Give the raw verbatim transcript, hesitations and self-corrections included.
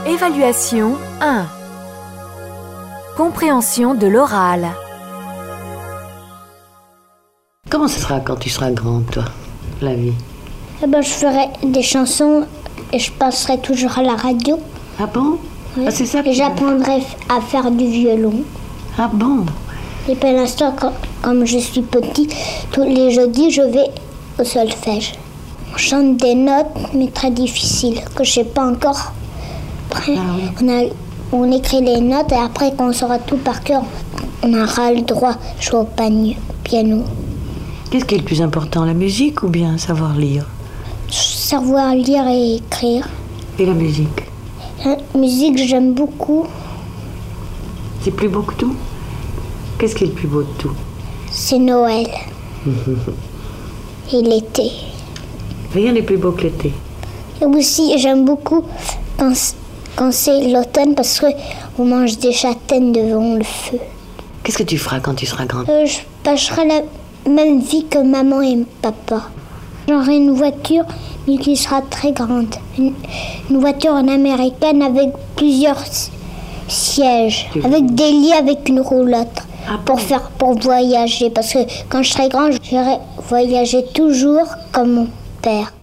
Évaluation un. Compréhension de l'oral. Comment ce sera quand tu seras grande, toi, la vie? Eh ben, je ferai des chansons et je passerai toujours à la radio. Ah bon? Oui. Ah, c'est ça que Et tu j'apprendrai à faire du violon. veux. Ah bon? Et pour l'instant, quand- comme je suis petite, tous les jeudis, je vais au solfège. On chante des notes, mais très difficiles, que je ne sais pas encore. Après, Ah oui. on, a, on écrit les notes et après, quand on saura tout par cœur, on aura le droit de jouer au pagn- piano. Qu'est-ce qui est le plus important, la musique ou bien savoir lire? Savoir lire et écrire. Et la musique? La musique, j'aime beaucoup. C'est plus beau que tout? Qu'est-ce qui est le plus beau de tout? C'est Noël. Et l'été. Rien n'est plus beau que l'été. Et aussi, j'aime beaucoup quand, c- quand c'est l'automne parce qu'on mange des châtaignes devant le feu. Qu'est-ce que tu feras quand tu seras grande? Euh, je passerai la même vie que maman et papa. J'aurai une voiture, mais qui sera très grande. Une, une voiture en américaine avec plusieurs si- sièges, Tu- avec des lits, avec une roulotte. Ah Pour bon? faire, pour voyager, parce que quand je serai grande, j'irai voyager toujours comme mon père.